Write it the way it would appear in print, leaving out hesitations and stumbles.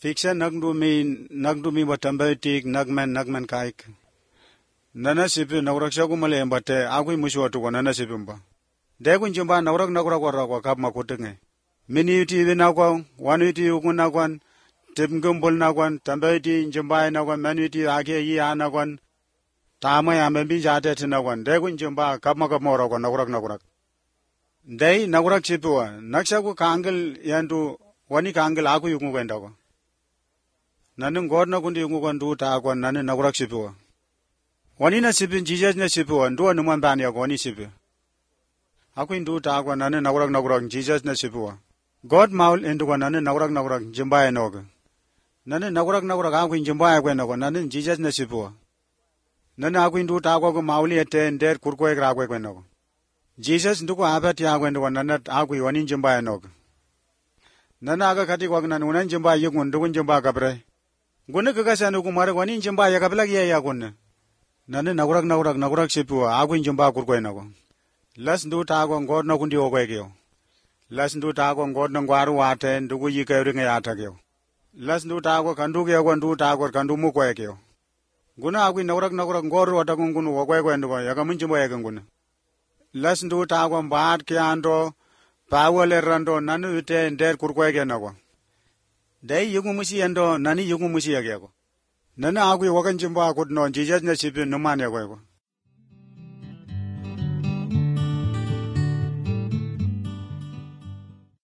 Fiction nagdumi batambatik nagman kaik. Nana sipi nauraksha kumale mbate agui mushwatu kwa nana sipimba. Degu njumba naurak kwa kap makutinge. Mini uti vinakwa, wanu uti ukunakwan, tipngumbul nakwan, tambaiti njumba nakwan, manu uti ake yi anakwan, tama ya membi jate tinakwan. Degu njumba kap makamora kwa naurak. Dei naurak sipiwa, nakshaku kangil yandu, wani kangil aku yungu kwenda kwa. Nani godna kundi yungu kwa ndu taakwan, nani naurak sipiwa. Wani na sipi, Jesus na sipiwa, nduwa numan bani yako, wani sipi. Aku ndu taakwan, nani naurak, Jesus na sipiwa. God maul indu kwa nani naurak, njimba enoga. Nani naurak, aku njimba kwenda kwa, nani Jesus na sipiwa. Nani aku ndu taakwa kwa mauli ete nder kurkwe krakwe kwenda kwa. Jesus nduku abati ya kwenda kwa, nani aku wani njimba enoga. Nani aga kati kwa nani unan njimba yungu, nduku njimba kabre. Gune kakasanu kumare wani njimba ya kaplagi ya gune. Nani naurak sipiwa, aku njimba kurkwe nako. Las ndu taakwa ngod na kundi okwe kyo. Las ndu taakwa ngod na ngwaru wate, nduku yike ringa yata kyo. Las ndu taakwa kandu kyo kwa ndu taakwa kandu mukwe kyo. Guna aku naurak ngoru wata kungunu okwe ndiko, yaka munjimba yaka ngune. Las ndu taakwa mbaat kiando, pawale rando, nani ute nder kurkwe kyo nako. Dei yungu musi yendo, nani yungu musi yake yako. Nani aku wakan jimba akut no, Jesus na sipi numani yako yako.